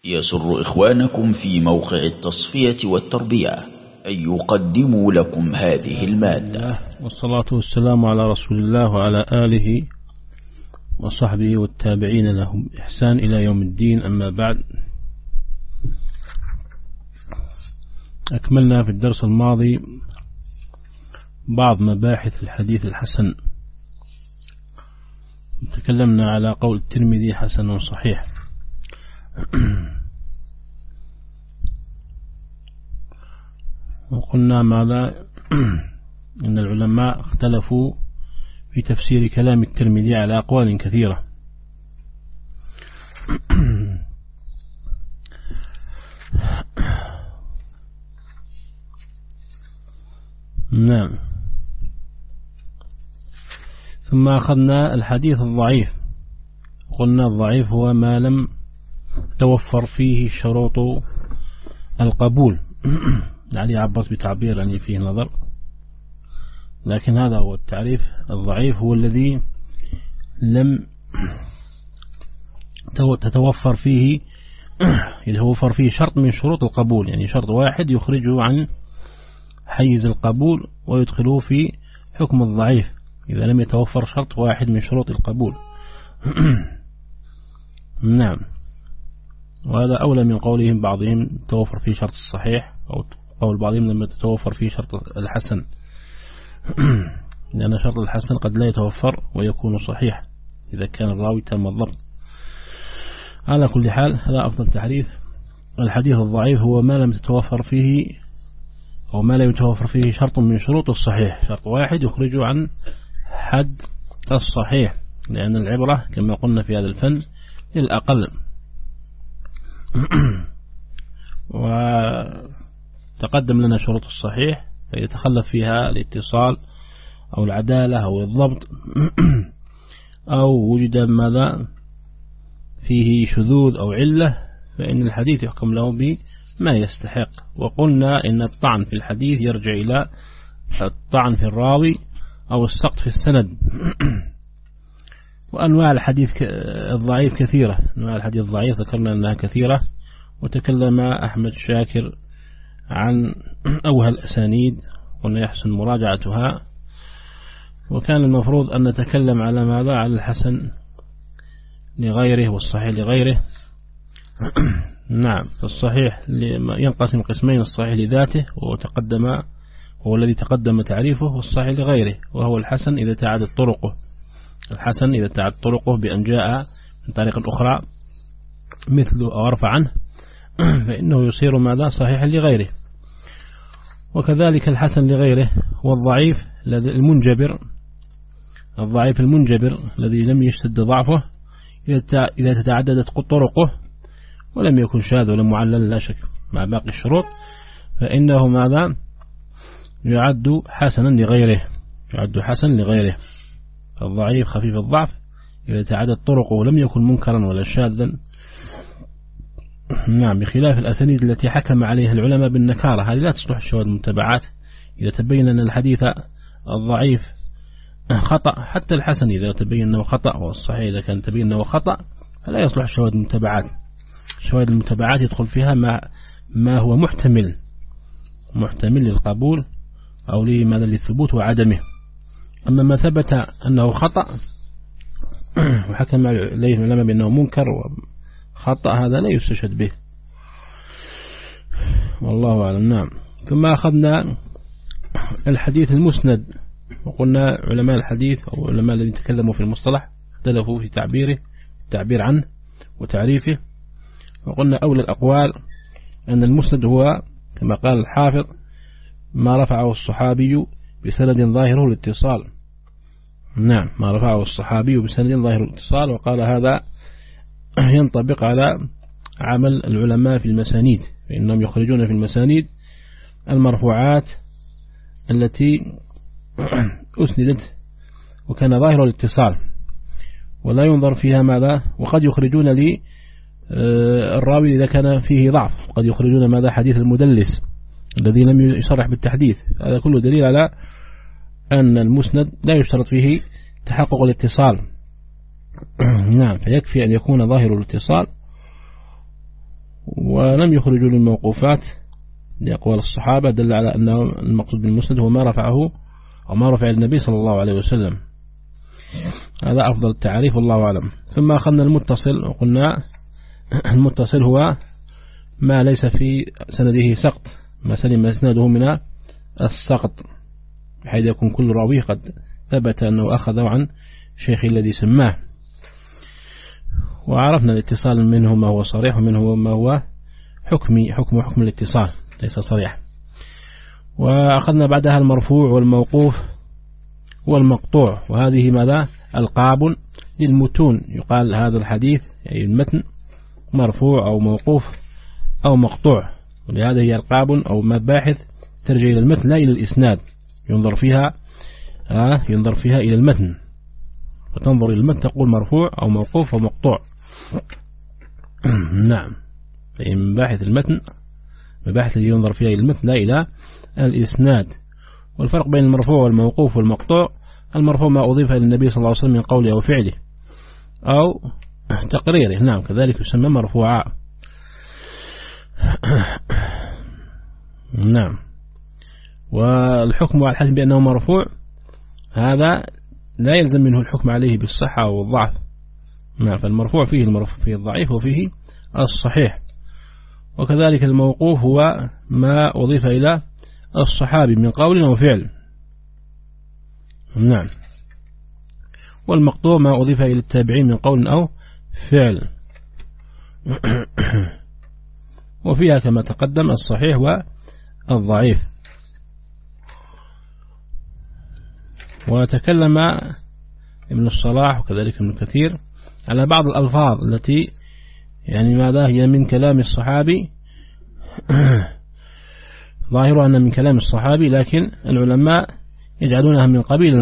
يسر إخوانكم في موقع التصفية والتربية أن يقدموا لكم هذه المادة. والصلاة والسلام على رسول الله وعلى آله وصحبه والتابعين لهم إحسان إلى يوم الدين. أما بعد، أكملنا في الدرس الماضي بعض مباحث الحديث الحسن. تكلمنا على قول الترمذي حسن صحيح. وقلنا ماذا؟ إن العلماء اختلفوا في تفسير كلام الترمذي على أقوال كثيرة. نعم. ثم أخذنا الحديث الضعيف. قلنا الضعيف هو ما لم توفر فيه شروط القبول. علي عباس بتعبير يعني فيه نظر، لكن هذا هو التعريف. الضعيف هو الذي لم تتوفر فيه شرط من شروط القبول، يعني شرط واحد يخرجه عن حيز القبول ويدخله في حكم الضعيف إذا لم يتوفر شرط واحد من شروط القبول. نعم. وهذا أولى من قولهم بعضهم توفر فيه شرط الصحيح، أو قول بعضهم لما تتوفر فيه شرط الحسن، لأن شرط الحسن قد لا يتوفر ويكون صحيح إذا كان الراوي تام الضبط. على كل حال، هذا أفضل تعريف. الحديث الضعيف هو ما لم تتوفر فيه أو ما لا يتوفر فيه شرط من شروط الصحيح، شرط واحد يخرجه عن حد الصحيح، لأن العبرة كما قلنا في هذا الفن للأقل. وتقدم لنا شروط الصحيح، فإذا تخلف فيها الاتصال أو العدالة أو الضبط أو وجد ماذا فيه شذوذ أو علة، فإن الحديث يحكم له بما يستحق. وقلنا إن الطعن في الحديث يرجع إلى الطعن في الراوي أو السقط في السند. وأنواع الحديث الضعيف كثيرة. أنواع الحديث الضعيف ذكرنا أنها كثيرة، وتكلم أحمد شاكر عن أوهى الأسانيد، قلنا يحسن مراجعتها. وكان المفروض أن نتكلم على ماذا؟ على الحسن لغيره والصحيح لغيره. نعم. فالصحيح ينقسم قسمين: الصحيح لذاته هو الذي تقدم تعريفه، والصحيح لغيره وهو الحسن إذا تعدت طرقه. الحسن إذا تعدت طرقه بأن جاء من طريق أخرى مثله أو أرفع عنه، فإنه يصير ماذا؟ صحيحا لغيره. وكذلك الحسن لغيره والضعيف الضعيف المنجبر الذي لم يشتد ضعفه إذا تتعددت طرقه ولم يكن شاذ ولا معلل لا شك مع باقي الشروط، فإنه ماذا؟ يعد حسنا لغيره. الضعيف خفيف الضعف إذا تعددت طرقه ولم يكن منكرا ولا شاذا. نعم. بخلاف الأسانيد التي حكم عليها العلماء بالنكارة، هذه لا تصلح الشواذ المتبعات. إذا تبين أن الحديث الضعيف خطأ، حتى الحسن إذا تبين أنه خطأ والصحيح إذا كان تبين أنه خطأ، فلا يصلح الشواذ المتبعات. الشواذ المتبعات يدخل فيها ما هو محتمل للقبول أو لماذا للثبوت وعدمه. أما ما ثبت أنه خطأ وحكم عليه العلماء بأنه منكر وخطأ، هذا لا يستشهد به، والله أعلم. نعم. ثم أخذنا الحديث المسند، وقلنا علماء الحديث أو علماء الذين تكلموا في المصطلح اختلفوا في التعبير عنه وتعريفه. وقلنا أولى الأقوال أن المسند هو كما قال الحافظ ما رفعه الصحابي بسند ظاهره الاتصال. نعم. ما رفعه الصحابي بسند ظاهره الاتصال. وقال هذا ينطبق على عمل العلماء في المسانيد، فإنهم يخرجون في المسانيد المرفوعات التي أسندت وكان ظاهر الاتصال، ولا ينظر فيها ماذا. وقد يخرجون الراوي إذا كان فيه ضعف، وقد يخرجون ماذا؟ حديث المدلس الذي لم يصرح بالتحديث. هذا كله دليل على أن المسند لا يشترط فيه تحقق الاتصال. نعم، فيكفي أن يكون ظاهر الاتصال ولم يخرجوا للموقوفات لأقوال الصحابة، دل على أنه المقصود بالمسند هو ما رفعه أو ما رفع النبي صلى الله عليه وسلم. هذا أفضل التعريف والله أعلم. ثم أخذنا المتصل، وقلنا المتصل هو ما ليس في سنده سقط، ما سلم اسناده من السقط، بحيث يكون كل راوي قد ثبت أنه أخذه عن شيخ الذي سماه. وعرفنا الاتصال منه ما هو صريح ومنه ما هو حكم الاتصال ليس صريح. وأخذنا بعدها المرفوع والموقوف والمقطوع، وهذه ماذا؟ ألقاب للمتون، يقال هذا الحديث أي المتن مرفوع أو موقوف أو مقطوع، ولهذا هي ألقاب أو مباحث ترجع إلى المتن لا إلى الإسناد، ينظر فيها إلى المتن، وتنظر إلى المتن تقول مرفوع أو موقوف أو مقطوع. نعم، فهي مباحث المتن مباحث التي ينظر فيها إلى المتن لا إلى الإسناد. والفرق بين المرفوع والموقوف والمقطوع: المرفوع ما أضيف إلى النبي صلى الله عليه وسلم من قوله أو فعله أو تقريره، نعم، كذلك يسمى مرفوعا. نعم. والحكم على الحديث بأنه مرفوع هذا لا يلزم منه الحكم عليه بالصحة أو الضعف. نعم، فالمرفوع فيه الضعيف وفيه الصحيح. وكذلك الموقوف هو ما أضيف إلى الصحابي من قول أو فعل. نعم. والمقطوع ما أضيف إلى التابعين من قول أو فعل. وفيها كما تقدم الصحيح والضعيف. وتكلم ابن الصلاح وكذلك ابن كثير على بعض الألفاظ التي يعني ماذا هي من كلام الصحابي، ظاهرها أن من كلام الصحابي، لكن العلماء يجعلونها من قبيل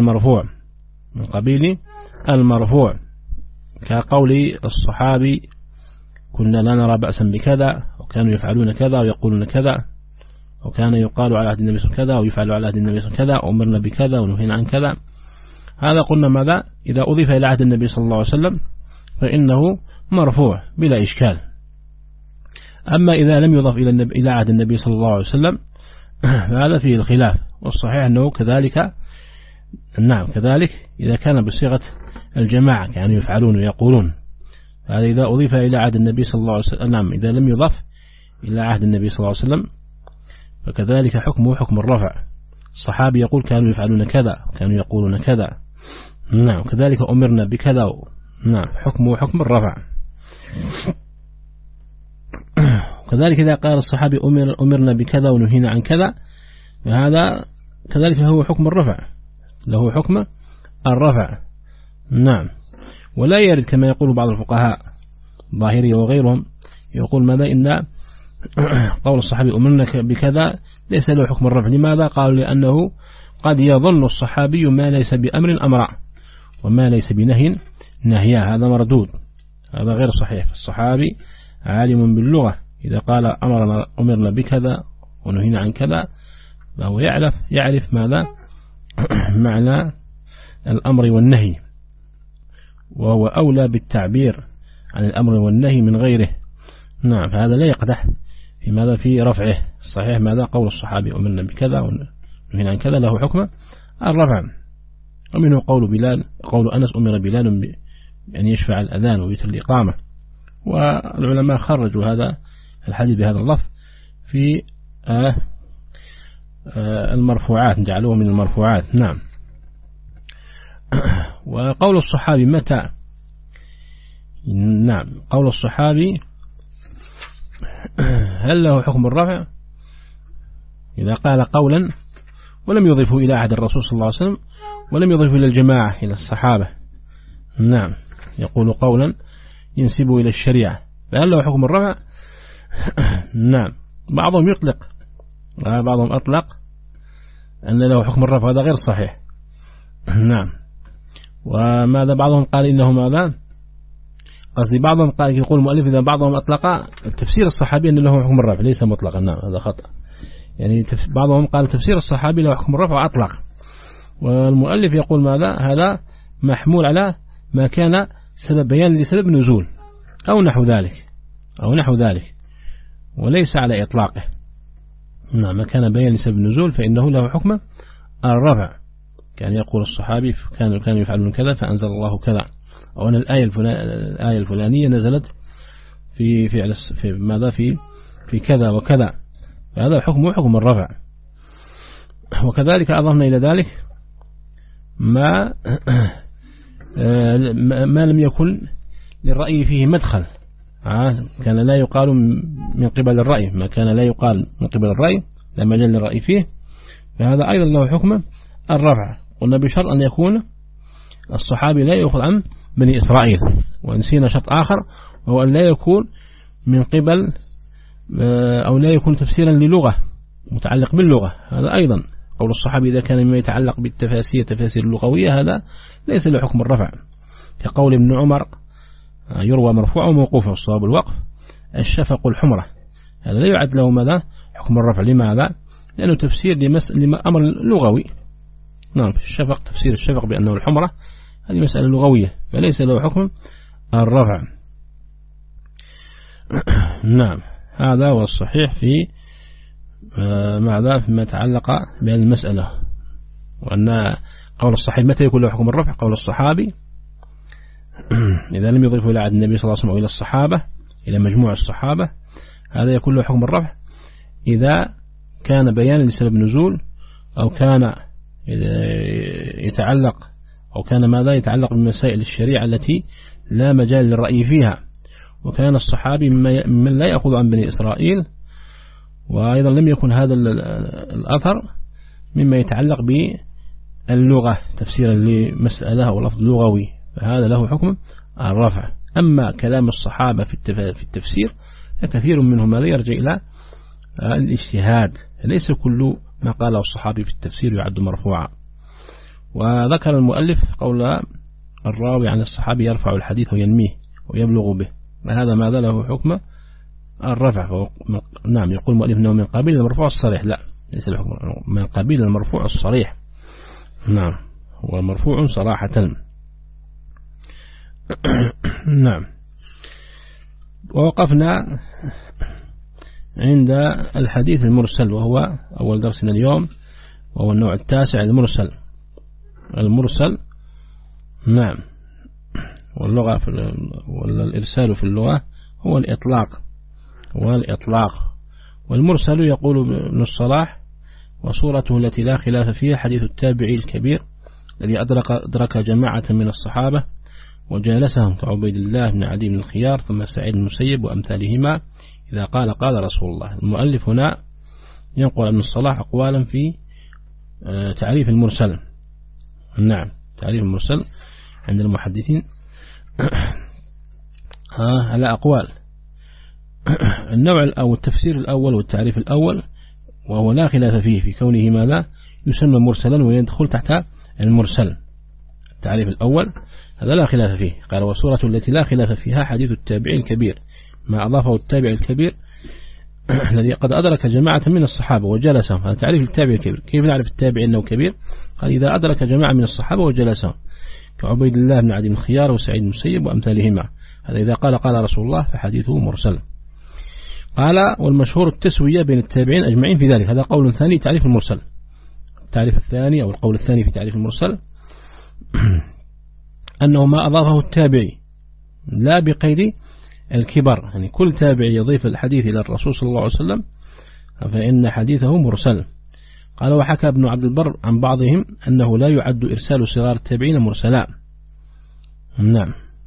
المرفوع، كقول الصحابي: كنا لا نرى بأسا بكذا، وكانوا يفعلون كذا ويقولون كذا، وكان يقال على عهد النبي صلى الله عليه وسلم كذا ويفعل على عهد النبي صلى الله عليه وسلم كذا، أمرنا بكذا ونهينا عن كذا. هذا قلنا ماذا؟ إذا أضيف إلى عهد النبي صلى الله عليه وسلم فإنه مرفوع بلا إشكال. أما إذا لم يضف إلى عهد النبي صلى الله عليه وسلم فهذا فيه الخلاف، والصحيح أنه كذلك. نعم، كذلك إذا كان بصيغة الجماعة كانوا يفعلون ويقولون، هذا إذا أضيف إلى عهد النبي صلى الله عليه وسلم. نعم، إذا لم يضف إلى عهد النبي صلى الله عليه وسلم فكذلك حكمه حكم الرفع. الصحابي يقول: كانوا يفعلون كذا وكانوا يقولون كذا. نعم، كذلك أمرنا بكذا. نعم، حكمه حكم الرفع. كذلك إذا قال الصحابي: أمرنا بكذا ونهينا عن كذا، فهذا كذلك هو حكم الرفع، له حكم الرفع. نعم. ولا يرد كما يقول بعض الفقهاء ظاهرية وغيرهم، يقول ماذا؟ إن قول الصحابي أمرنا بكذا ليس له حكم الرفع. لماذا؟ قالوا: لأنه قد يظن الصحابي ما ليس بأمر أمرا وما ليس بنهي نهيا، هذا مردود، هذا غير صحيح. الصحابي عالم باللغة، إذا قال أمرنا بكذا ونهينا عن كذا فهو يعرف ماذا؟ معنى الأمر والنهي، وهو أولى بالتعبير عن الأمر والنهي من غيره. نعم، فهذا لا يقدح في ماذا؟ في رفعه. الصحيح ماذا؟ قول الصحابي أمرنا بكذا ونهينا عن كذا له حكم الرفع. ومنه قول أنس: أمر بلال بأن يشفع الأذان ويتر الإقامة. والعلماء خرجوا هذا الحديث بهذا اللفظ في المرفوعات، جعلوه من المرفوعات. نعم. وقول الصحابي متى؟ نعم، قول الصحابي هل له حكم الرفع؟ إذا قال قولا ولم يضيفه إلى عهد الرسول صلى الله عليه وسلم ولم يضيفه إلى الجماعة إلى الصحابة، نعم، يقول قولا ينسبه إلى الشريعة، فهل له حكم الرفع؟ نعم. بعضهم يطلق، بعضهم أطلق أن له حكم الرفع، هذا غير صحيح. نعم. وماذا؟ بعضهم قال إنه ماذا؟ قصدي بعضهم قال، يقول المؤلف إذا بعضهم أطلق تفسير الصحابي أن له حكم الرفع ليس مطلقا. نعم، هذا خطأ. يعني بعضهم قال تفسير الصحابي له حكم الرفع أطلق، والمؤلف يقول ماذا؟ هذا محمول على ما كان سبب بيان لسبب نزول أو نحو ذلك. وليس على إطلاقه. نعم، ما كان بيان لسبب النزول فإنه له حكم الرفع، كان يقول الصحابي كانوا يفعلون كذا فأنزل الله كذا، أو أن الآية الفلانية نزلت في ماذا في كذا وكذا، فهذا حكم الرفع. وكذلك أضفنا إلى ذلك ما لم يكن للرأي فيه مدخل، كان لا يقال من قبل الرأي، ما كان لا يقال من قبل الرأي لا مجال للرأي فيه، فهذا أيضا له حكم الرفع. قلنا بشرط أن يكون الصحابي لا يأخذ عن بني إسرائيل. ونسينا شرط آخر وهو أن لا يكون من قبل أو لا يكون تفسيرا للغة متعلق باللغة، هذا أيضا قول الصحابي إذا كان مما يتعلق بالتفاسير اللغوية هذا ليس له حكم الرفع، كقول ابن عمر يروى مرفوع وموقوف والصواب الوقف الشفق الحمرة، هذا لا يعد له ماذا حكم الرفع. لماذا؟ لأنه تفسير لأمر لغوي. نعم، تفسير الشفق بأنه الحمرة هذه مسألة لغوية فليس له حكم الرفع. نعم، هذا هو الصحيح في ماذا فيما يتعلق بهذه المسألة. وأن قول الصحابي متى يكون له حكم الرفع؟ قول الصحابي إذا لم يضيفه إلى عهد النبي صلى الله عليه وسلم أو إلى الصحابة إلى مجموع الصحابة، هذا يكون له حكم الرفع إذا كان بيانا لسبب نزول، أو كان يتعلق ماذا يتعلق بمسائل الشريعة التي لا مجال للرأي فيها، وكان الصحابي ممن لا يأخذ عن بني إسرائيل، وأيضا لم يكن هذا الأثر مما يتعلق باللغة تفسيرا لمسألة أو لفظ لغوي، فهذا له حكم الرفع. أما كلام الصحابة في التفسير فكثير منهم لا يرجع إلى الاجتهاد، ليس كل ما قاله الصحابي في التفسير يعد مرفوعا. وذكر المؤلف قول الراوي عن الصحابي يرفع الحديث وينميه ويبلغ به، وهذا ماذا له حكم الرفع. نعم، يقول المؤلف أنه من قبيل المرفوع الصريح، لا ليس الحكم من قبيل المرفوع الصريح. نعم، هو مرفوع صراحة. نعم، ووقفنا عند الحديث المرسل وهو أول درسنا اليوم، وهو النوع التاسع المرسل. نعم، واللغة والإرسال في اللغة هو الإطلاق. والمرسل يقول ابن الصلاح وصورته التي لا خلاف فيها حديث التابعي الكبير الذي أدرك جماعة من الصحابة وجالسهم كعبيد الله بن عدي بن الخيار ثم سعيد المسيب وأمثالهما إذا قال رسول الله. المؤلف هنا ينقل ابن الصلاح أقوالا في تعريف المرسل. نعم، تعريف المرسل عند المحدثين على أقوال. النوع أو التفسير الأول والتعريف الأول وهو لا خلاف فيه في كونه ماذا يسمى مرسلا ويدخل تحت المرسل. التعريف الأول هذا لا خلاف فيه، قال وصورة التي لا خلاف فيها حديث التابعي الكبير، ما أضافه التابعي الكبير الذي قد أدرك جماعة من الصحابة وجلسهم. هذا تعريف التابعي الكبير. كيف نعرف التابعي أنه كبير؟ قال إذا أدرك جماعة من الصحابة وجلسهم كعبيد الله بن عدي بن الخيار وسعيد المسيب وأمثالهما، هذا إذا قال رسول الله فحديثه مرسل. قال والمشهور التسوية بين التابعين أجمعين في ذلك. هذا قول ثاني تعريف المرسل. التعريف الثاني أو القول الثاني في تعريف المرسل أنه ما أضافه التابعي لا بقيد الكبر، يعني كل تابعي يضيف الحديث إلى الرسول صلى الله عليه وسلم فإن حديثه مرسل. قال وحكى ابن عبد البر عن بعضهم أنه لا يعد إرسال صغار التابعين مرسلا. نعم،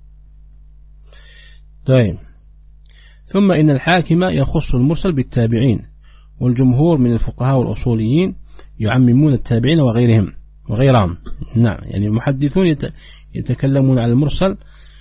طيب. ثم إن الحاكم يخص المرسل بالتابعين، والجمهور من الفقهاء والأصوليين يعممون التابعين وغيرهم. نعم، يعني المحدثون يتكلمون على المرسل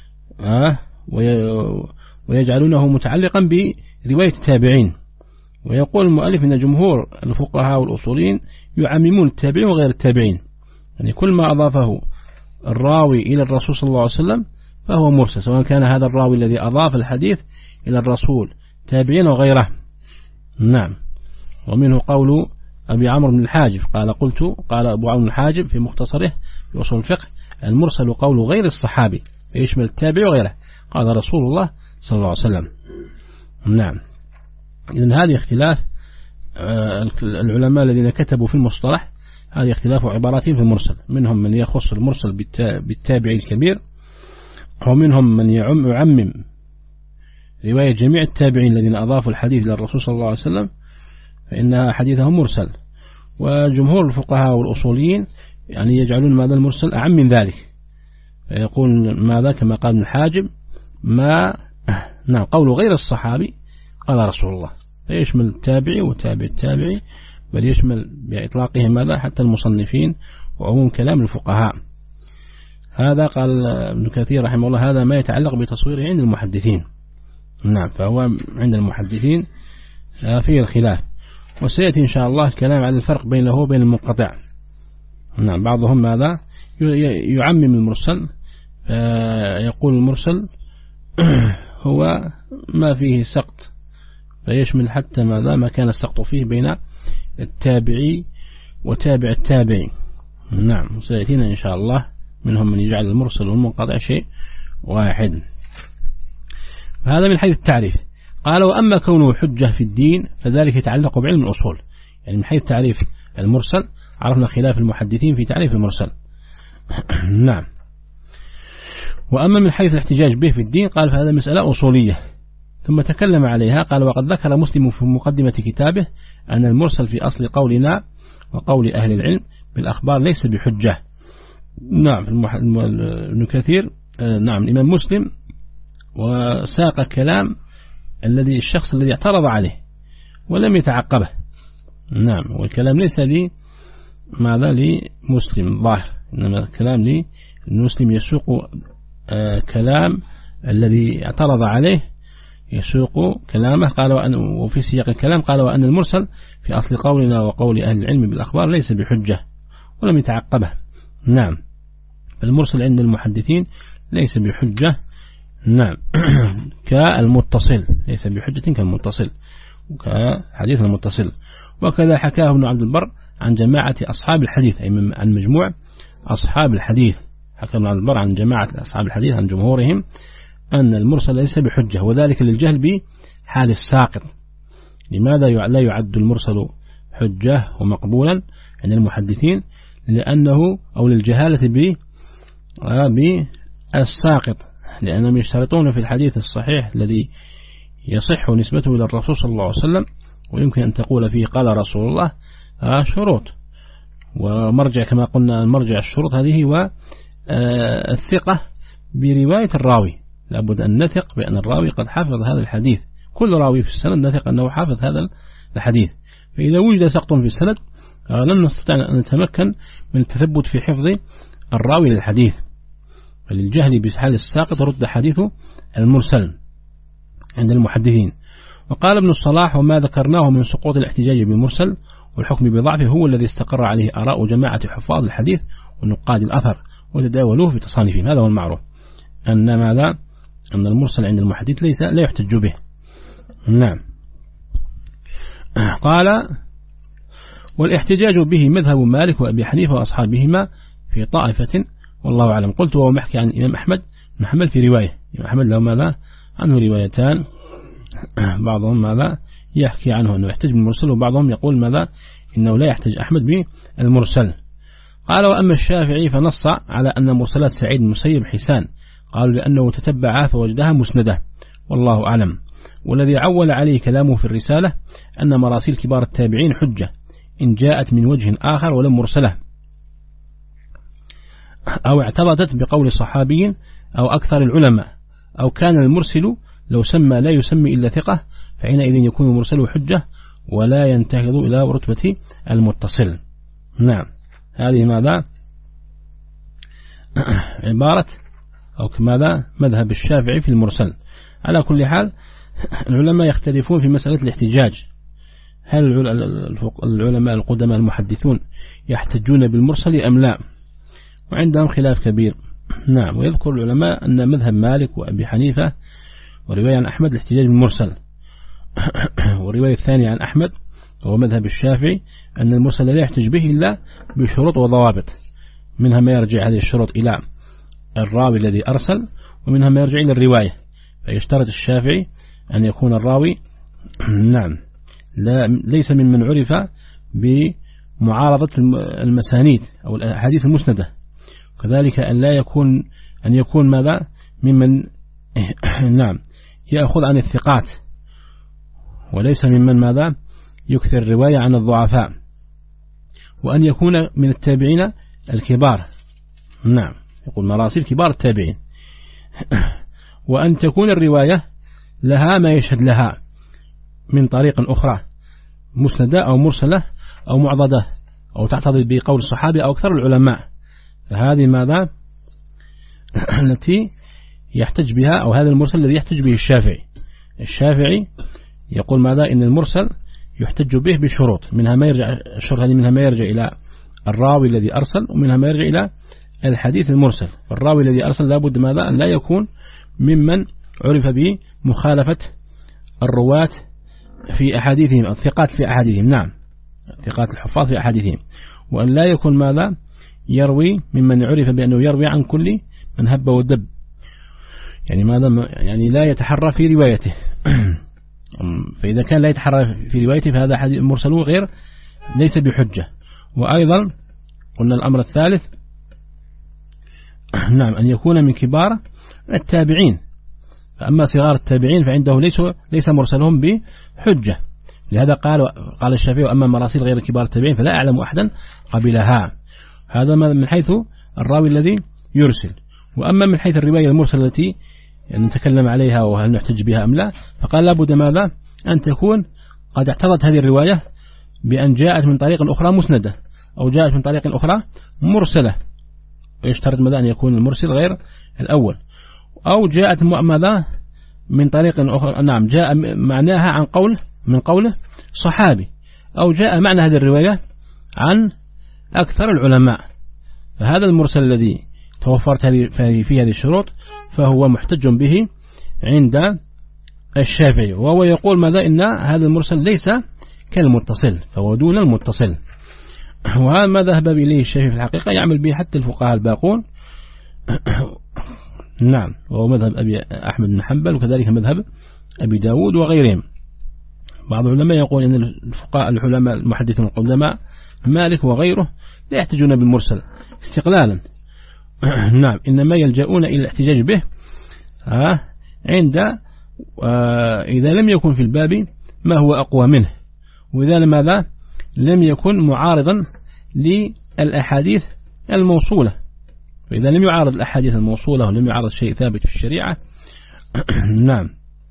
ويجعلونه متعلقا برواية التابعين. ويقول المؤلف إن جمهور الفقهاء والأصوليين يعممون التابعين وغير التابعين، يعني كل ما أضافه الراوي إلى الرسول صلى الله عليه وسلم فهو مرسل، سواء كان هذا الراوي الذي أضاف الحديث إلى الرسول تابعين وغيره. نعم، ومنه قول أبي عمرو بن الحاجب قال أبو عمرو بن الحاجب في مختصره في أصول الفقه المرسل قول غير الصحابي فيشمل التابع وغيره، قال رسول الله صلى الله عليه وسلم. نعم، إذن هذه اختلاف العلماء الذين كتبوا في المصطلح، هذه اختلاف عباراتهم في المرسل. منهم من يخص المرسل بالتابعي الكبير، ومنهم من يعمم رواية جميع التابعين الذين أضافوا الحديث إلى الرسول صلى الله عليه وسلم فإنها حديثهم مرسل. وجمهور الفقهاء والأصوليين يعني يجعلون ماذا المرسل أعم من ذلك، فيقول ماذا كما قال ابن الحاجب ما قول غير الصحابي قال رسول الله، فيشمل التابعي وتابع التابعي، بل يشمل بإطلاقه ماذا حتى المصنفين وعموم كلام الفقهاء. هذا قال ابن كثير رحمه الله هذا ما يتعلق بتصويره عند المحدثين. فهو عند المحدثين فيه الخلاف، وسيأتي إن شاء الله الكلام على الفرق بينه وبين المنقطع. بعضهم ماذا يعمم المرسل، يقول المرسل هو ما فيه سقط، فيشمل حتى ماذا ما كان السقط فيه بين التابعي وتابع التابعي. سيأتينا إن شاء الله منهم من يجعل المرسل والمنقطع شيء واحد. هذا من حيث التعريف. قال وأما كونه حجة في الدين فذلك يتعلق بعلم الأصول. يعني من حيث تعريف المرسل عرفنا خلاف المحدثين في تعريف المرسل. وأما من حيث الاحتجاج به في الدين قال فهذا مسألة أصولية، ثم تكلم عليها. قال وقد ذكر مسلم في مقدمة كتابه أن المرسل في أصل قولنا وقول أهل العلم بالأخبار ليس بحجة. ابن كثير الإمام مسلم وساق كلام الشخص الذي اعترض عليه ولم يتعقبه. والكلام ليس لي ماذا لمسلم ظاهر، إنما الكلام للمسلم يسوق كلام الذي اعترض عليه، يسوق كلامه. قال وفي سياق الكلام قال وأن المرسل في أصل قولنا وقول أهل العلم بالأخبار ليس بحجة، ولم يتعقبه. فالمرسل عند المحدثين ليس بحجة. كالمتصل ليس بحجة كالمتصل، كحديث المتصل. وكذا حكاه ابن عبد البر عن جماعة أصحاب الحديث، أي عن مجموع أصحاب الحديث. حكى ابن عبد البر عن جماعة أصحاب الحديث عن جمهورهم أن المرسل ليس بحجة، وذلك للجهل بحال الساقط. لماذا لا يعد المرسل حجة ومقبولا عند المحدثين؟ لأنه أو للجهالة بالساقط، لأنهم يشترطون في الحديث الصحيح الذي يصح نسبته إلى الرسول صلى الله عليه وسلم ويمكن أن تقول فيه قال رسول الله شروط ومرجع، كما قلنا المرجع الشروط هذه والثقة برواية الراوي. لابد أن نثق بأن الراوي قد حفظ هذا الحديث، كل راوي في السند نثق أنه حافظ هذا الحديث. فإذا وجد سقط في السند لن نستطيع أن نتمكن من التثبت في حفظ الراوي للحديث، فللجهل بحال الساقط رد حديث المرسل عند المحدثين. وقال ابن الصلاح وما ذكرناه من سقوط الاحتجاج بالمرسل والحكم بضعفه هو الذي استقر عليه آراء جماعة حفاظ الحديث ونقاد الأثر وتداولوه في تصانيفهم. هذا هو المعروف، أن ماذا أن المرسل عند المحدث لا يحتج به. قال والاحتجاج به مذهب مالك وأبي حنيفة وأصحابهما في طائفة والله أعلم. قلت وهو محكي عن الإمام أحمد بن حنبل في رواية. الإمام أحمد له ماذا عنه روايتان، بعضهم ماذا يحكي عنه أنه يحتج بالمرسل، وبعضهم يقول ماذا إنه لا يحتج أحمد بالمرسل. قال وأما الشافعي فنص على أن مرسلات سعيد المسيب حسان، قالوا لأنه تتبعها فوجدها مسندة والله أعلم. والذي عول عليه كلامه في الرسالة أن مراسيل كبار التابعين حجة إن جاءت من وجه آخر ولم مرسله، أو اعترضت بقول صحابي أو أكثر العلماء، أو كان المرسل لو سمى لا يسمي إلا ثقة، فحينئذ يكون المرسل حجة ولا ينتهض إلى رتبة المتصل. هذه ماذا عبارة أو كماذا مذهب الشافعي في المرسل. على كل حال العلماء يختلفون في مسألة الاحتجاج، هل العلماء القدماء المحدثون يحتجون بالمرسل أم لا، وعندهم خلاف كبير. ويذكر العلماء أن مذهب مالك وأبي حنيفة ورواية عن أحمد الاحتجاج بالمرسل، والرواية الثانية عن أحمد وهو مذهب الشافعي أن المرسل لا يحتج به إلا بشروط وضوابط، منها ما يرجع هذه الشروط إلى الراوي الذي أرسل، ومنها ما يرجع إلى الرواية. فيشترط الشافعي أن يكون الراوي نعم ليس ممن عرف بمعارضة المسانيد أو الأحاديث المسندة. كذلك أن يكون ماذا ممن نعم يأخذ عن الثقات، وليس ممن ماذا يكثر الرواية عن الضعفاء. وأن يكون من التابعين الكبار، نعم يقول مراسيل كبار التابعين. وأن تكون الرواية لها ما يشهد لها من طريق أخرى مسندة أو مرسلة أو معضدة أو تعتضد بقول الصحابي أو أكثر العلماء. فهذه ماذا التي يحتج بها، أو هذا المرسل الذي يحتج به الشافعي يقول ماذا إن المرسل يحتج به بشروط، منها ما يرجع الشروط هذه منها ما يرجع إلى الراوي الذي أرسل، ومنها ما يرجع إلى الحديث المرسل. فالراوي الذي أرسل لابد ماذا أن لا يكون ممن عرف به مخالفة الرواة في أحاديثهم، الثقات في أحاديثهم، نعم ثقات الحفاظ في أحاديثهم. وأن لا يكون ماذا يروي ممن عرف بأنه يروي عن كل من هب ودب، يعني ماذا يعني لا يتحرى في روايته. فإذا كان لا يتحرى في روايته فهذا حديث مرسل غير ليس بحجة. وأيضا قلنا الأمر الثالث نعم أن يكون من كبار التابعين. فأما صغار التابعين فعنده ليس مرسلهم بحجة. لهذا قال الشافعي أما مراسيل غير كبار التابعين فلا أعلم أحدا قبلها. هذا من حيث الراوي الذي يرسل. وأما من حيث الرواية المرسلة التي نتكلم عليها وهل نحتج بها أم لا، فقال لابد ماذا أن تكون قد اعتضت هذه الرواية بأن جاءت من طريق أخرى مسندة أو جاءت من طريق أخرى مرسلة، ويشترط ماذا أن يكون المرسل غير الأول، أو جاءت ماذا من طريق أخرى نعم جاء معناها من قوله صحابي، أو جاء معنى هذه الرواية عن أكثر العلماء. فهذا المرسل الذي توفرت في هذه الشروط فهو محتج به عند الشافعي، وهو يقول ماذا إن هذا المرسل ليس كالمتصل فهو دون المتصل. وهذا ما ذهب إليه الشافعي في الحقيقة يعمل به حتى الفقهاء الباقون. نعم وهو مذهب أبي أحمد بن حنبل، وكذلك مذهب أبي داود وغيرهم. بعض العلماء يقول إن الفقهاء العلماء المحدثون القدماء مالك وغيره لا يحتجون بالمرسل استقلالا. نعم إنما يلجؤون إلى الاحتجاج به عند إذا لم يكن في الباب ما هو أقوى منه، وإذا ماذا لم يكن معارضا للأحاديث الموصولة. فإذا لم يعارض الأحاديث الموصولة ولم يعارض شيء ثابت في الشريعة نعم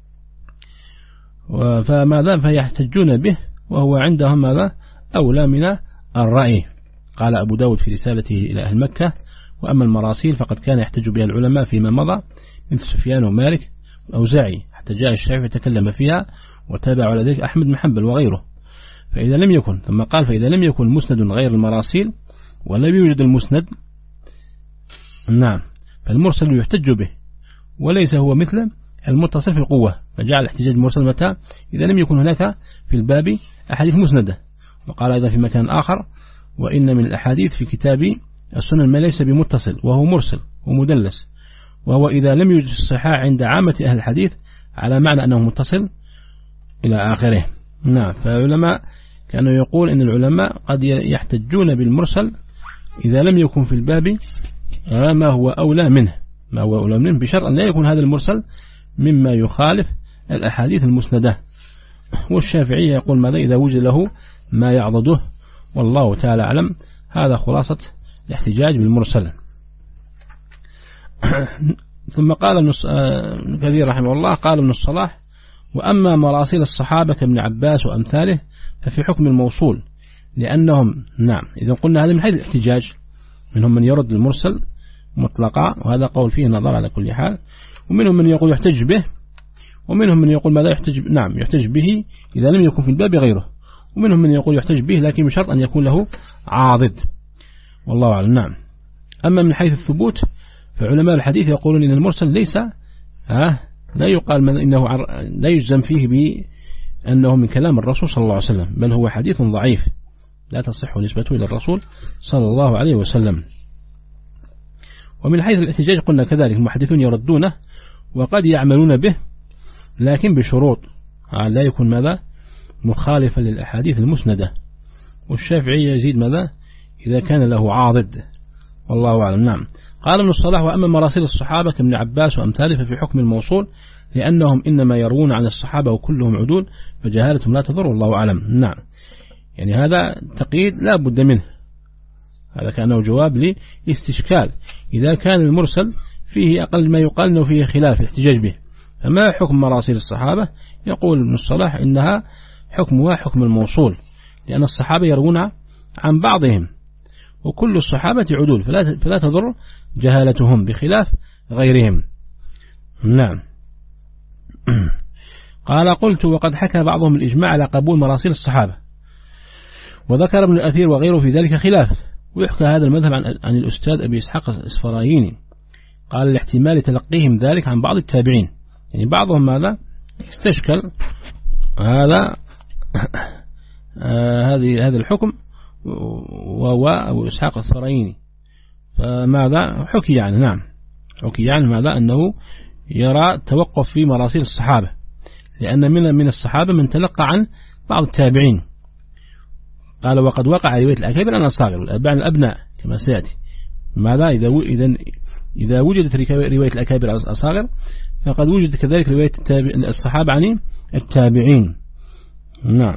فماذا فيحتجون به، وهو عندهم ماذا أولى من الرأي. قال أبو داود في رسالته إلى أهل مكة: وأما المراسيل فقد كان يحتج بها العلماء فيما مضى مثل سفيان ومالك والأوزاعي، حتى جاء الشافعي تكلم فيها وتابع على ذلك أحمد بن حنبل وغيره. فإذا لم يكن ثم قال فإذا لم يكن مسند غير المراسيل ولم يوجد المسند نعم فالمرسل يحتج به وليس هو مثل المتصل في القوة. فجعل الاحتجاج المرسل متى إذا لم يكن هناك في الباب أحاديث مسندة. وقال أيضا في مكان آخر: وإن من الأحاديث في كتاب السنن ما ليس بمتصل وهو مرسل ومدلس، وهو إذا لم يوجد الصحاح عند عامة أهل الحديث على معنى أنه متصل إلى آخره. نعم فالعلماء كانوا يقول إن العلماء قد يحتجون بالمرسل إذا لم يكن في الباب ما هو أولى منه بشرط أن لا يكون هذا المرسل مما يخالف الأحاديث المسندة. والشافعي يقول ماذا إذا وجد له ما يعضده. والله تعالى أعلم. هذا خلاصة الاحتجاج بالمرسل. ثم قال ابن كثير رحمه الله قال ابن الصلاح: وأما مراسيل الصحابة كابن عباس وأمثاله ففي حكم الموصول، لأنهم نعم إذا قلنا هذا من حيث الاحتجاج، منهم من يرد المرسل مطلقا وهذا قول فيه نظر على كل حال، ومنهم من يقول يحتج به، ومنهم من يقول ماذا يحتج به إذا لم يكن في الباب غيره، ومنهم من يقول يحتج به لكن بشرط أن يكون له عاضد. والله أعلم. نعم. أما من حيث الثبوت فعلماء الحديث يقولون إن المرسل ليس لا يقال إنه لا يجزم فيه بأنه من كلام الرسول صلى الله عليه وسلم، بل هو حديث ضعيف لا تصح نسبته إلى الرسول صلى الله عليه وسلم. ومن حيث الاحتجاج قلنا كذلك المحدثون يردونه وقد يعملون به لكن بشروط. لا يكون ماذا مخالفا للأحاديث المسندة. والشافعي يزيد ماذا إذا كان له عاضد، والله أعلم. نعم. قال ابن الصلاح: وأما مراسيل الصحابة كابن عباس وأمثاله ففي حكم الموصول، لأنهم إنما يروون عن الصحابة وكلهم عدول فجهالتهم لا تضر، والله أعلم. نعم. يعني هذا تقييد لا بد منه، هذا كأنه جواب لاستشكال. إذا كان المرسل فيه أقل ما يقال أنه فيه خلاف الاحتجاج به، فما حكم مراسيل الصحابة؟ يقول ابن الصلاح إنها حكمها حكم الموصول، لأن الصحابة يروون عن بعضهم وكل الصحابة عدول فلا تضر جهالتهم بخلاف غيرهم. نعم. قال: قلت: وقد حكى بعضهم الإجماع على قبول مراسيل الصحابة، وذكر ابن الأثير وغيره في ذلك خلاف، ويحكى هذا المذهب عن الأستاذ أبي إسحاق الإسفرايني. قال: الاحتمال تلقيهم ذلك عن بعض التابعين، يعني بعضهم ماذا استشكل هذا هذا الحكم وأبو إسحاق الإسفرايني، فماذا حكي عنه؟ نعم، حكي عنه ماذا أنه يرى توقف في مراسيل الصحابة، لأن من الصحابة من تلقى عن بعض التابعين. قال: وقد وقع رواية الأكابر عن الأصاغر والأتباع عن الأبناء كما سيأتي. ماذا إذا وجدت رواية الأكابر عن الأصاغر فقد وجدت كذلك رواية الصحابة عن التابعين. نعم.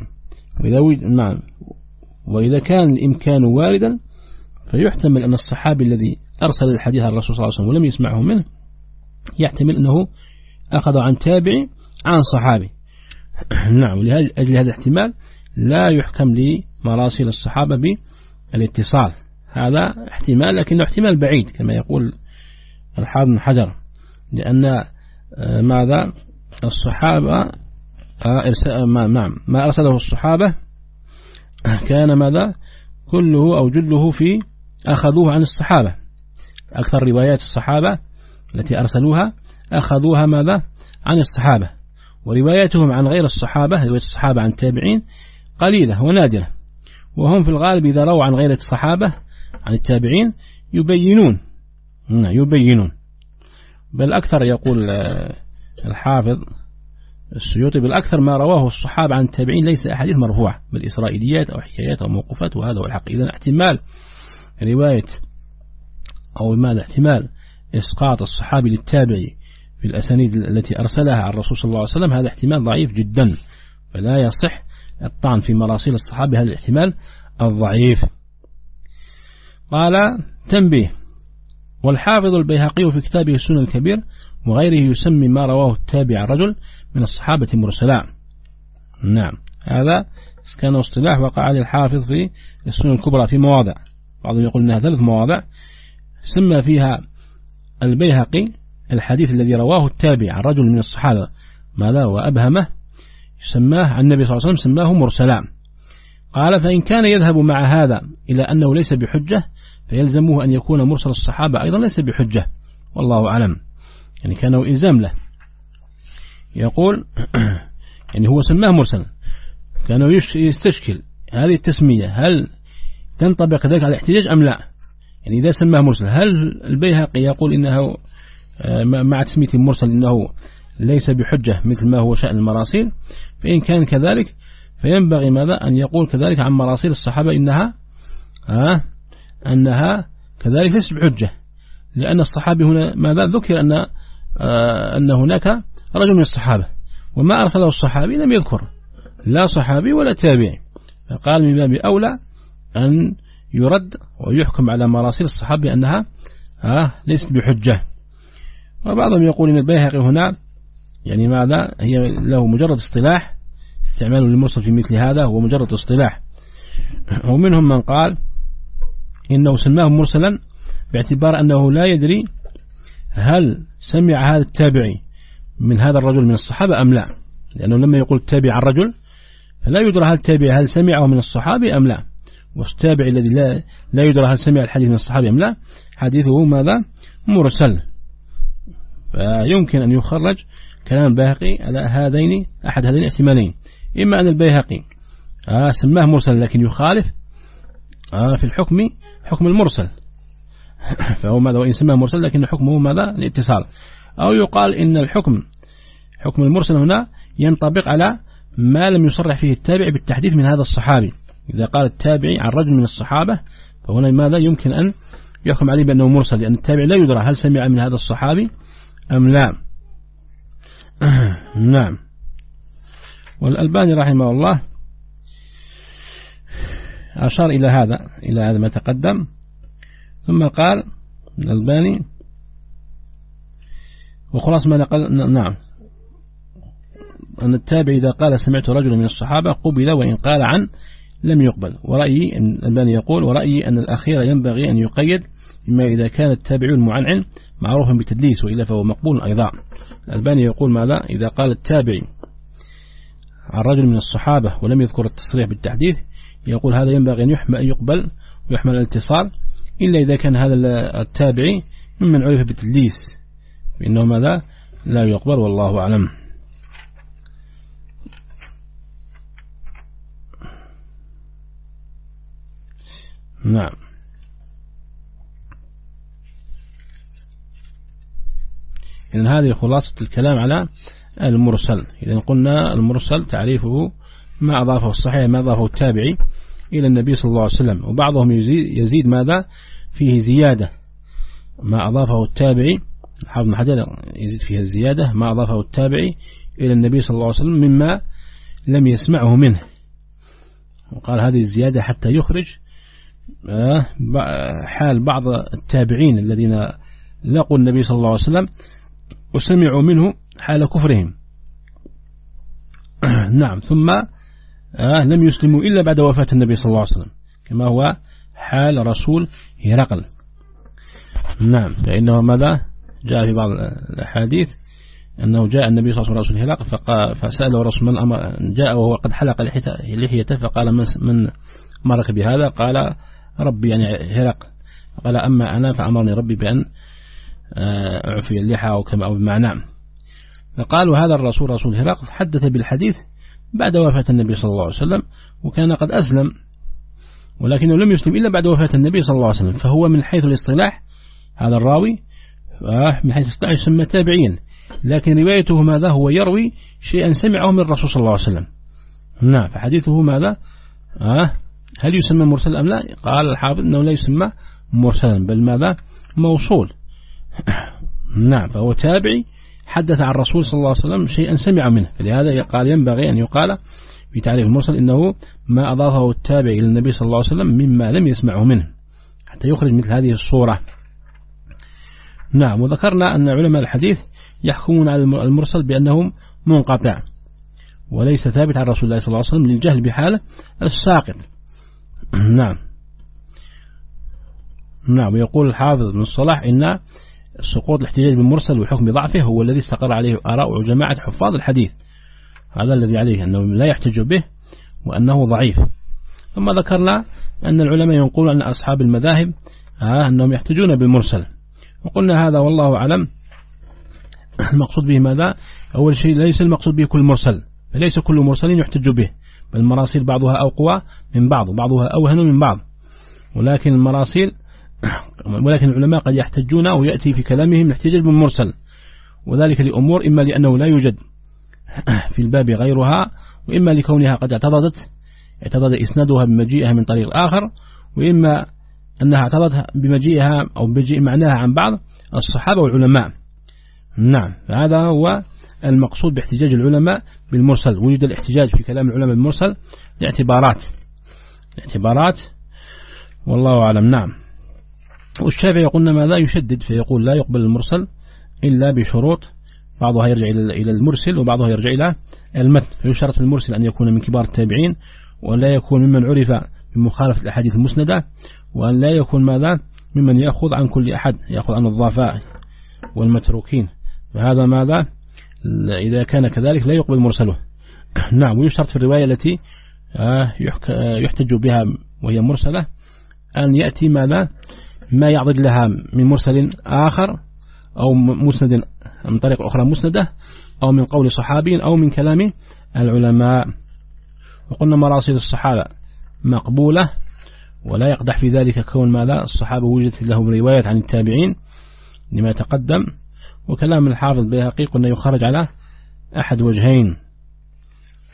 وإذا كان الإمكان واردا فيحتمل أن الصحابي الذي أرسل الحديث عن الرسول صلى الله عليه وسلم ولم يسمعه منه يحتمل أنه أخذ عن تابعي عن صحابي. نعم. ولأجل هذا الاحتمال لا يحكم لمراسيل الصحابة بالاتصال، هذا احتمال لكنه احتمال بعيد كما يقول الحافظ بن حجر، لأن ماذا الصحابة ما أرسله الصحابة كان ماذا كله أو جله في أخذوه عن الصحابة. أكثر روايات الصحابة التي أرسلوها أخذوها ماذا عن الصحابة، ورواياتهم عن غير الصحابة، رواية الصحابة عن التابعين قليلة ونادرة، وهم في الغالب إذا رووا عن غير الصحابة عن التابعين يبينون بل أكثر، يقول الحافظ السيوطي، بالأكثر ما رواه الصحابة عن التابعين ليس أحاديث مرفوعة بل إسرائيليات أو حكايات أو موقوفات، وهذا هو الحق. إذن احتمال رواية أو ماذا احتمال إسقاط الصحابي للتابعي في الأسانيد التي أرسلها عن الرسول صلى الله عليه وسلم هذا احتمال ضعيف جدا، فلا يصح الطعن في مراسيل الصحابة هذا الاحتمال الضعيف. قال: تنبيه: والحافظ البيهقي في كتابه السنن الكبير وغيره يسمي ما رواه التابع الرجل من الصحابة مرسلا. نعم. هذا كان اصطلاح وقع عليه الحافظ في السنن الكبرى في مواضع، بعضهم يقول أنها 3 مواضع سمى فيها البيهقي الحديث الذي رواه التابع عن رجل من الصحابة ماذا وأبهمه سماه عن النبي صلى الله عليه وسلم سماه مرسلا. قال: فإن كان يذهب مع هذا إلى أنه ليس بحجة فيلزمه أن يكون مرسل الصحابة أيضا ليس بحجة، والله أعلم. يعني كانوا إلزام له، يقول يعني هو سماه مرسل، كانوا يستشكل هذه التسمية هل تنطبق ذلك على الاحتجاج أم لا. يعني إذا سماه مرسل هل البيهقي يقول إنه مع تسمية مرسل إنه ليس بحجة مثل ما هو شأن المراسيل؟ فإن كان كذلك فينبغي ماذا أن يقول كذلك عن مراسيل الصحابة أنها كذلك ليس بحجة، لأن الصحابي هنا ماذا ذكر أن هناك رجل من الصحابة وما أرسله الصحابي لم يذكر لا صحابي ولا تابعي، فقال من باب أولى أن يرد ويحكم على مراسيل الصحابة أنها ليست بحجة. وبعضهم يقول إن البيهقي هنا يعني ماذا هي له مجرد اصطلاح، استعماله للمرسل في مثل هذا هو مجرد اصطلاح. ومنهم من قال إنه سماه مرسلا باعتبار أنه لا يدري هل سمع هذا التابعي من هذا الرجل من الصحابة أم لا، لأنه لما يقول التابع الرجل فلا يدرى هل التابع هل سمعه من الصحابة أم لا، والتابع الذي لا يدرى هل سمع الحديث من الصحابة أم لا حديثه ماذا مرسل. فيمكن أن يخرج كلام البيهقي على أحد هذين الاحتمالين، إما أن البيهقي سماه مرسل لكن يخالف في الحكم حكم المرسل فهو ماذا وإن سماه مرسل لكن حكمه ماذا الاتصال، أو يقال إن حكم المرسل هنا ينطبق على ما لم يصرح فيه التابع بالتحديث من هذا الصحابي. إذا قال التابعي عن رجل من الصحابة فهنا ماذا يمكن أن يحكم عليه بأنه مرسل، لأن التابع لا يدرى هل سمع من هذا الصحابي أم لا. نعم. والألباني رحمه الله أشار إلى هذا ما تقدم، ثم قال الألباني وخلاص ما نقل نعم أن التابع إذا قال سمعت رجل من الصحابة قبل، وإن قال عن لم يقبل. ورأيي الألباني يقول ورأيي أن الأخير ينبغي أن يقيد إما إذا كان التابع المعنعن معروفا بتدليس وإلا فهو مقبول أيضا. الألباني يقول ماذا؟ إذا قال التابعي عن رجل من الصحابة ولم يذكر التصريح بالتحديث يقول هذا ينبغي أن يقبل ويحمل الاتصال، إلا إذا كان هذا التابعي ممن عرف بالتدليس فإنه ماذا لا يقبل، والله أعلم. نعم. إذن هذه خلاصة الكلام على المرسل. إذن قلنا المرسل تعريفه ما أضافه الصحيح ما أضافه التابعي إلى النبي صلى الله عليه وسلم، وبعضهم يزيد ماذا فيه زيادة ما أضافه التابعي، الحافظ بن حجر يزيد فيها الزيادة ما أضافه التابعي إلى النبي صلى الله عليه وسلم مما لم يسمعه منه، وقال هذه الزيادة حتى يخرج حال بعض التابعين الذين لقوا النبي صلى الله عليه وسلم وسمعوا منه حال كفرهم. نعم. ثم لم يسلموا إلا بعد وفاة النبي صلى الله عليه وسلم كما هو حال رسول هرقل. نعم. فإنه ماذا جاء في بعض الأحاديث أنه جاء النبي صلى الله عليه وسلم هرقل فسأله رسول من أمر، جاء وهو قد حلق لحيته فقال من أمرك بهذا؟ قال ربي يعني هرقل. قال أما أنا فأمرني ربي بأن أعفي اللحى أو كما أو بمعنى. فقال وهذا الرسول رسول هرقل حدث بالحديث بعد وفاة النبي صلى الله عليه وسلم وكان قد أسلم، ولكنه لم يسلم إلا بعد وفاة النبي صلى الله عليه وسلم، فهو من حيث الاصطلاح هذا الراوي من حيث الاصطلاح يسمى تابعيا، لكن روايته ماذا هو يروي شيئا سمعه من الرسول صلى الله عليه وسلم. نعم. فحديثه ماذا هل يسمى مرسل أم لا؟ قال الحافظ أنه لا يسمى مرسلا بل ماذا موصول. نعم. فهو تابعي حدث عن الرسول صلى الله عليه وسلم شيئا سمع منه، فلهذا قال ينبغي أن يقال في تعريف المرسل إنه ما أضافه التابع إلى النبي صلى الله عليه وسلم مما لم يسمعه منه حتى يخرج مثل هذه الصورة. نعم. وذكرنا أن علماء الحديث يحكمون على المرسل بأنه منقطع وليس ثابت عن رسول الله صلى الله عليه وسلم للجهل بحاله الساقط. نعم. نعم. ويقول الحافظ بن الصلاح إن سقوط الاحتجاج بالمرسل وحكم ضعفه هو الذي استقر عليه آراء جماعة حفاظ الحديث، هذا الذي عليه أنه لا يحتج به وأنه ضعيف. ثم ذكرنا أن العلماء ينقلون أن أصحاب المذاهب أنهم يحتجون بالمرسل، وقلنا هذا والله أعلم المقصود به ماذا؟ أول شيء ليس المقصود به كل مرسل، فليس كل مرسل يحتج به، بل المراسيل بعضها أقوى من بعض وبعضها أوهن من بعض، ولكن العلماء قد يحتجون ويأتي في كلامهم الاحتجاج بالمرسل، وذلك لأمور إما لأنه لا يوجد في الباب غيرها، وإما لكونها قد اعتضد إسنادها بمجيئها من طريق آخر، وإما أنها اعتضت بمجيئها أو بمجيء معناها عن بعض الصحابة والعلماء. نعم. فهذا هو المقصود باحتجاج العلماء بالمرسل. وجد الاحتجاج في كلام العلماء بالمرسل لاعتبارات والله أعلم. نعم. والشافعي يقولنا ماذا يشدد فيقول لا يقبل المرسل إلا بشروط، بعضها يرجع إلى المرسل وبعضها يرجع إلى المتن، فيشترط في المرسل أن يكون من كبار التابعين، ولا يكون ممن عرف بمخالفة الأحاديث المسندة، وأن لا يكون ماذا ممن يأخذ عن كل أحد، يأخذ عن الضعفاء والمتروكين، فهذا ماذا إذا كان كذلك لا يقبل مرسله. نعم. ويشترط في الرواية التي يحتج بها وهي مرسلة أن يأتي ماذا ما يعضد لها من مرسل آخر أو مسند من طريق أخرى مسندة أو من قول صحابي أو من كلام العلماء. وقلنا مراسيل الصحابة مقبولة، ولا يقدح في ذلك كون ماذا الصحابة وجدت لهم روايات عن التابعين لما تقدم. وكلام الحافظ البيهقي قلنا يخرج على أحد وجهين،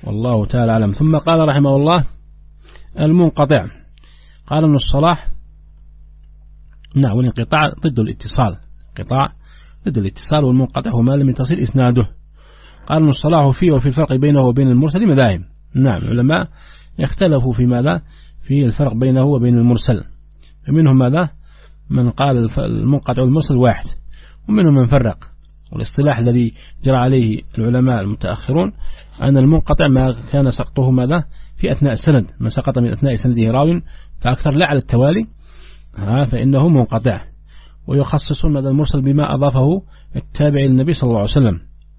والله تعالى أعلم. ثم قال رحمه الله المنقطع، قال ابن الصلاح نعم والانقطاع ضد الاتصال، انقطاع ضد الاتصال، والمنقطع هو ما لم يتصل إسناده. قال ابن الصلاح فيه وفي الفرق بينه وبين المرسل مذاهب. نعم العلماء يختلفوا في ماذا؟ في الفرق بينه وبين المرسل، فمنهم ماذا؟ من قال المنقطع والمرسل واحد، ومنهم من فرق. والاصطلاح الذي جرى عليه العلماء المتأخرون أن المنقطع ما كان سقطه ماذا؟ في أثناء السند، ما سقط من أثناء سنده راو فأكثر لا على التوالي فإنه منقطع. ويخصصون ماذا؟ المرسل بما أضافه التابع للنبي صلى الله عليه وسلم.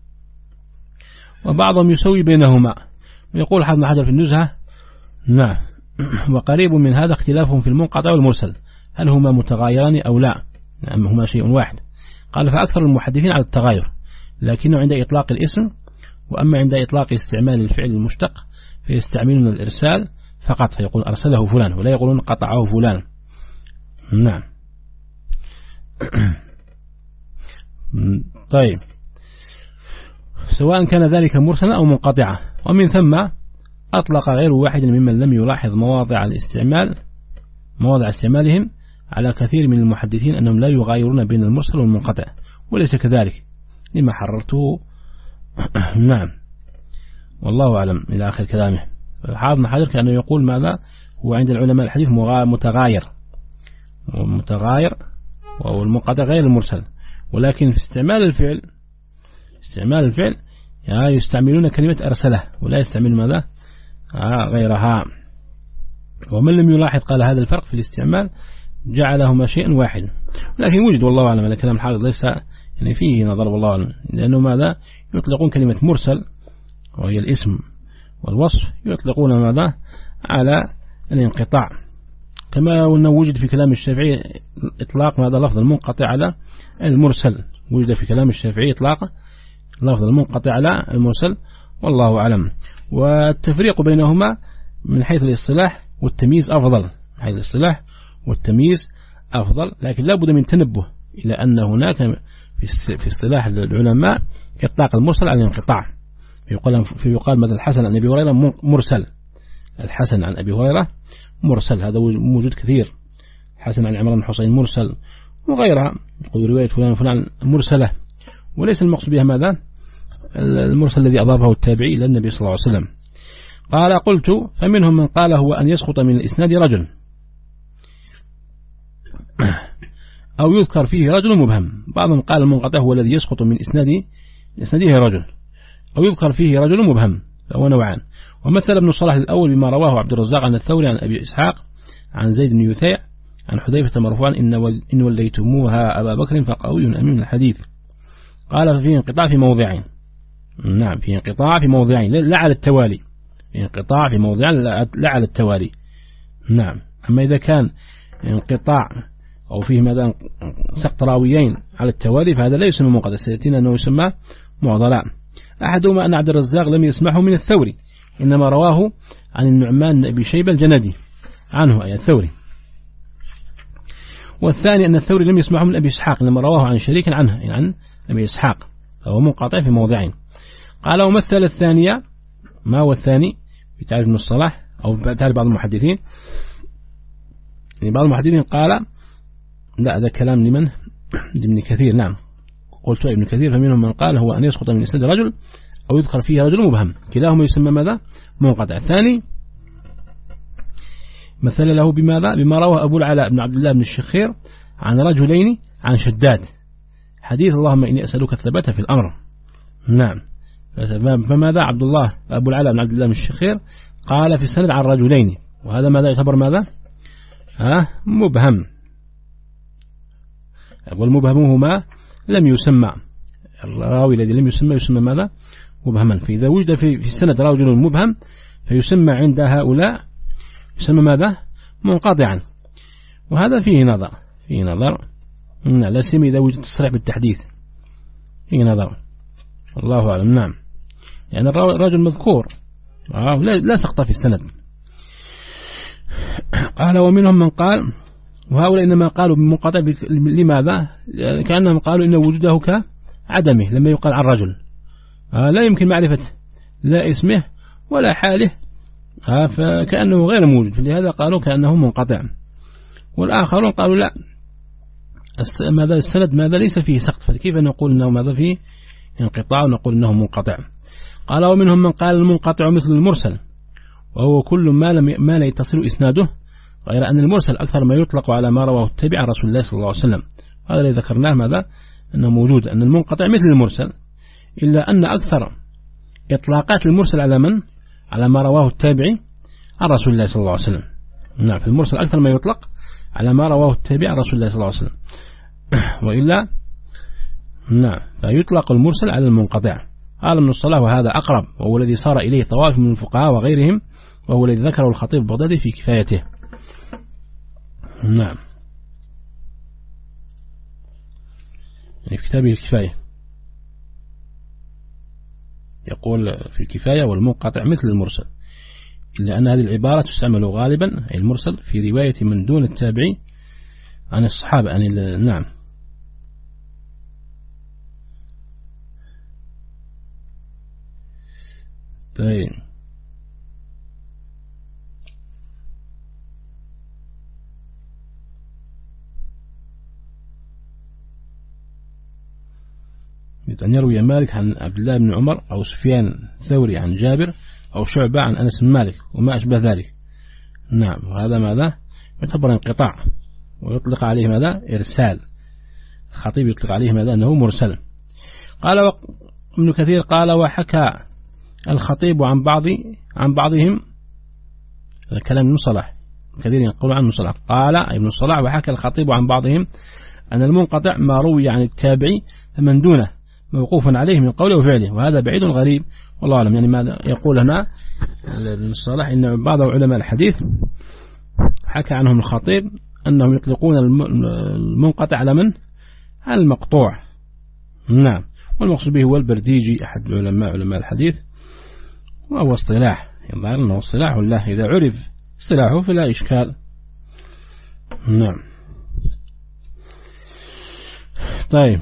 وبعضهم يسوي بينهما، ويقول حافظ بن حجر في النزهة نعم وقريب من هذا اختلافهم في المنقطع والمرسل، هل هما متغايران أو لا؟ نعم هما شيء واحد. قال فأكثر المحدثين على التغاير، لكنه عند إطلاق الاسم، وأما عند إطلاق استعمال الفعل المشتق فيستعملون الإرسال فقط، فيقول أرسله فلان ولا يقولون قطعه فلان. نعم طيب، سواء كان ذلك مرسلا أو منقطعا. ومن ثم أطلق غير واحد ممن لم يلاحظ مواضع استعمالهم على كثير من المحدثين أنهم لا يغايرون بين المرسل والمنقطع، وليس كذلك لما حررته نعم والله أعلم إلى آخر كلامه. حافظ بن حجر كأنه يقول ماذا؟ هو عند العلماء الحديث متغاير، والمنقطع غير المرسل، ولكن في استعمال الفعل يستعملون كلمة أرسله ولا يستعملون ماذا؟ غيرها. ومن لم يلاحظ قال هذا الفرق في الاستعمال جعلهما شيئا واحد، لكن وجد والله أعلم على كلام الحافظ ليس يعني فيه نظر والله أعلم، لأنه ماذا؟ يطلقون كلمة مرسل وهي الاسم والوصف، يطلقون ماذا؟ على الانقطاع، كما وجد في كلام الشافعي إطلاق ماذا؟ لفظ المنقطع على المرسل، وجد في كلام الشافعي إطلاق لفظ المنقطع على المرسل والله أعلم. والتفريق بينهما من حيث الاصطلاح والتمييز أفضل، من حيث الاصطلاح والتمييز أفضل، لكن لا بد من تنبه إلى أن هناك في اصطلاح العلماء إطلاق المرسل على الانقطاع، فيقال مثل الحسن عن أبي هريرة مرسل، الحسن عن أبي هريرة مرسل، هذا موجود كثير، حسن عن عمران بن حسين مرسل، وغيرها يقول رواية فلان مرسلة، وليس المقصود بها ماذا؟ المرسل الذي أضافه التابعي إلى النبي صلى الله عليه وسلم. قال قلت فمنهم من قال هو أن يسقط من الإسناد رجل أو يذكر فيه رجل مبهم. بعضهم قال المنقطع هو الذي يسقط من إسناده رجل أو يذكر فيه رجل مبهم، فهو نوعان. ومثل ابن الصلاح الأول بما رواه عبد الرزاق عن الثوري عن أبي إسحاق عن زيد بن يثيع عن حذيفة مرفوعا إن وليتموها أبا بكر فقوي أمين الحديث. قال ففيه انقطاع في موضعين، نعم فيه انقطاع في موضعين لا على التوالي، انقطاع في موضعين لا على التوالي. نعم أما إذا كان انقطاع أو فيه ماذا؟ سقط راويين على التوالي فهذا لا يسمى منقطع، سيأتينا أنه يسمى معضلا. أحدهما أن عبد الرزاق لم يسمعه من الثوري، إنما رواه عن النعمان بن أبي شيبة الجندي عنه أي الثوري. والثاني أن الثوري لم يسمعه من أبي إسحاق، إنما رواه عن شريك عنه يعني عن أبي إسحاق، فهو منقطع في موضعين. قال ومثل الثانية، ما هو الثاني في تعريف ابن الصلاح أو تعريف بعض المحدثين؟ يعني بعض المحدثين قال لا هذا كلام لمن؟ ابن كثير. نعم قلت ابن كثير فمنهم من قال هو أن يسقط من إسناد رجل أو يذكر فيه رجل مبهم، كلاهما يسمى ماذا؟ منقطع. ثاني مثل له بماذا؟ بما روى أبو العلاء بن عبد الله بن الشخير عن رجلين عن شداد، حديث اللهم إني أسألك الثبات في الأمر. نعم فماذا؟ عبد الله أبو العلاء بن عبد الله بن الشخير قال في السند عن رجلين، وهذا ماذا يعتبر ماذا؟ مبهم، والمبهم هما لم يسمى، الراوي الذي لم يسمى ماذا؟ مبهما. فإذا وجد في السند رجل مبهم فيسمى عند هؤلاء يسمى ماذا؟ منقطعا، وهذا فيه نظر لا سيما إذا وجد تصريح بالتحديث فيه نظر الله أعلم. نعم يعني الرجل مذكور لا سقط في السند. قال ومنهم من قال، وهؤلاء إنما قالوا بمنقطع لماذا؟ كأنهم قالوا إن وجوده كعدمه، لما يقال عن رجل لا يمكن معرفة لا اسمه ولا حاله فكأنه غير موجود، لهذا قالوا كأنه منقطع. والآخرون قالوا لا، ماذا السند ماذا ليس فيه سقط، فكيف نقول أنه ماذا فيه انقطاع ونقول أنه منقطع. قال ومنهم من قال المنقطع مثل المرسل، وهو كل ما لا يتصل إسناده، غير أن المرسل أكثر ما يطلق على ما رواه التابع عن رسول الله صلى الله عليه وسلم. هذا الذي ذكرناه ماذا أنه موجود، أن المنقطع مثل المرسل، إلا أن أكثر إطلاقات المرسل على من؟ على ما رواه التابعي عن رسول الله صلى الله عليه وسلم. نعم، في المرسل أكثر ما يطلق على ما رواه التابعي عن رسول الله صلى الله عليه وسلم، وإلا نعم فيطلق المرسل على المنقطع. هذا من الصلاح، وهذا أقرب، وهو الذي صار إليه طوائف من الفقهاء وغيرهم، وهو الذي ذكره الخطيب البغدادي في كفايته. نعم، في كتابه الكفاية يقول في الكفاية والمنقطع مثل المرسل، إلا أن هذه العبارة تستعمل غالبا أي المرسل في رواية من دون التابعي عن الصحابة نعم. طيب أن يروي مالك عن عبد الله بن عمر أو سفيان ثوري عن جابر أو شعبة عن أنس بن مالك وما أشبه ذلك. نعم، وهذا ماذا يعتبر انقطاع، ويطلق عليه ماذا إرسال. الخطيب يطلق عليه ماذا أنه مرسل. قال ابن كثير قال وحكى الخطيب عن بعضهم، هذا كلام ابن صلاح، كثير يقول عن صلاح. قال ابن صلاح وحكى الخطيب عن بعضهم أن المنقطع ما روي عن التابعي فمن دونه موقوفا عليه من قوله وفعله، وهذا بعيد غريب والله أعلم. يعني ماذا يقول هنا ابن الصلاح إن بعض علماء الحديث حكى عنهم الخطيب أنهم يطلقون المنقطع على من؟ على المقطوع. نعم، والمقصود به هو البرديجي أحد علماء الحديث، وهو اصطلاح يظهر أنه اصطلاح الله، إذا عرف اصطلاحه فلا إشكال. نعم. طيب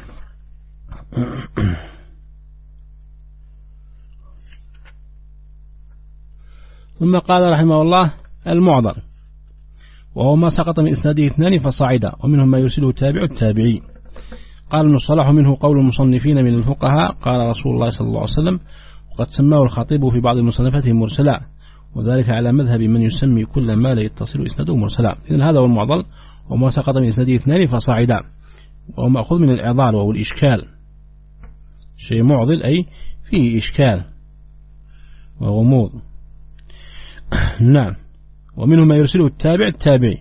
ثم قال رحمه الله المعضل، وهو ما سقط من إسناده اثنان فصاعدا، ومنهم ما يرسله تابع التابعي. قال ابن الصلاح منه قول المصنفين من الفقهاء قال رسول الله صلى الله عليه وسلم، وقد سماه الخطيب في بعض مصنفاته مرسلا، وذلك على مذهب من يسمي كل ما لا يتصل إسناده مرسلا. إذن هذا هو المعضل، وما سقط من إسناده اثنان فصاعدا، وهو مأخوذ من الإعضال وهو الإشكال، شيء معضل أي فيه إشكال وغموض. نعم، ومنه ما يرسله التابع التابعي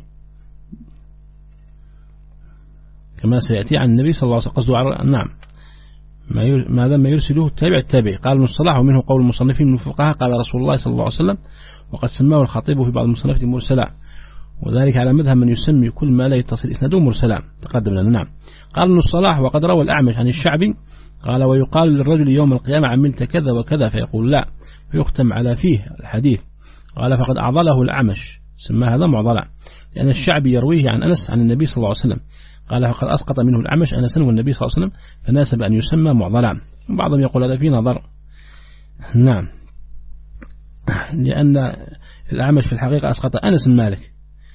كما سيأتي عن النبي صلى الله عليه وسلم، قصده نعم ماذا ما يرسله التابع التابعي. قال ابن الصلاح ومنه قول المصنفين من الفقهاء قال رسول الله صلى الله عليه وسلم، وقد سماه الخطيب في بعض المصنفات مرسلا، وذلك على مذهب من يسمي كل ما لا يتصل إسناده مرسلا، تقدم لنا. نعم. قال ابن الصلاح وقد روى الأعمش عن الشعبي قال ويقال للرجل يوم القيامة عملت كذا وكذا، فيقول لا، فيختم على فيه الحديث. قال فقد أعضله الأعمش، سمى هذا معضلا، لأن الشعبي يرويه عن أنس عن النبي صلى الله عليه وسلم. قال فقد أسقط منه الأعمش أنس والنبي صلى الله عليه وسلم، فناسب أن يسمى معضلا. بعضهم يقول هذا فيه نظر. نعم، لأن الأعمش في الحقيقة أسقط أنس بن مالك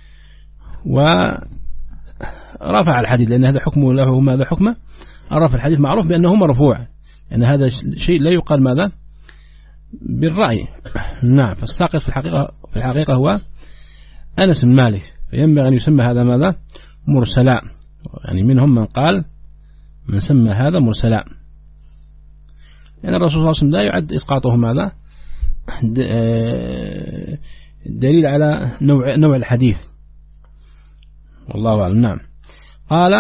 ورفع الحديث، لأن هذا حكمه له ماذا حكمه؟ رفع الحديث معروف بأنه مرفوع، لأن هذا شيء لا يقال ماذا بالرأي. نعم، فالساقط في الحقيقة هو أنس بن مالك، فينبغي أن يسمى هذا ماذا مرسلا، يعني منهم من قال من سمى هذا مرسلا، يعني الرسول صلى الله عليه وسلم لا يعد إسقاطه ماذا دليل على نوع الحديث، والله أعلم. نعم. قال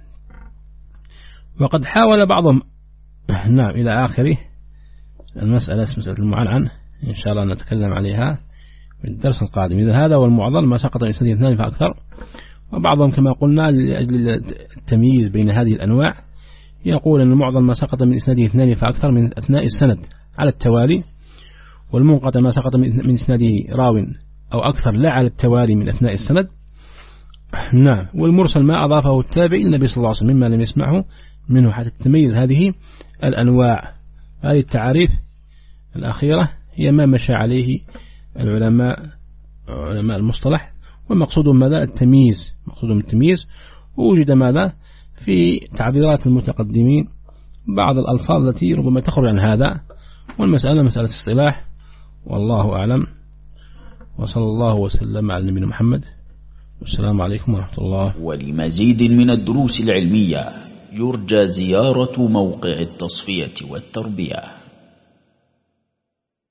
وقد حاول بعضهم، نعم إلى آخره مسألة المعنعن إن شاء الله نتكلم عليها في الدرس القادم. إذا هذا هو المعضل ما سقط من إسناده اثنان فأكثر. وبعضهم كما قلنا لأجل التمييز بين هذه الأنواع يقول أن المعضل ما سقط من إسناده اثنان فأكثر من أثناء السند على التوالي، والمنقطع ما سقط من إسناده راو أو أكثر لا على التوالي من أثناء السند. نعم. والمرسل ما أضافه التابعي النبي صلى الله عليه وسلم مما لم يسمعه منه، حتى تتميز هذه الأنواع. هذه التعاريف الأخيرة هي ما مشى عليه علماء المصطلح، والمقصود ماذا؟ التمييز، مقصود التمييز. ووجد ماذا في تعبيرات المتقدمين بعض الألفاظ التي ربما تخرج عن هذا، والمسألة مسألة اصطلاح، والله أعلم. وصلى الله وسلم على نبينا محمد، والسلام عليكم ورحمة الله. ولمزيد من الدروس العلمية يرجى زيارة موقع التصفية والتربية.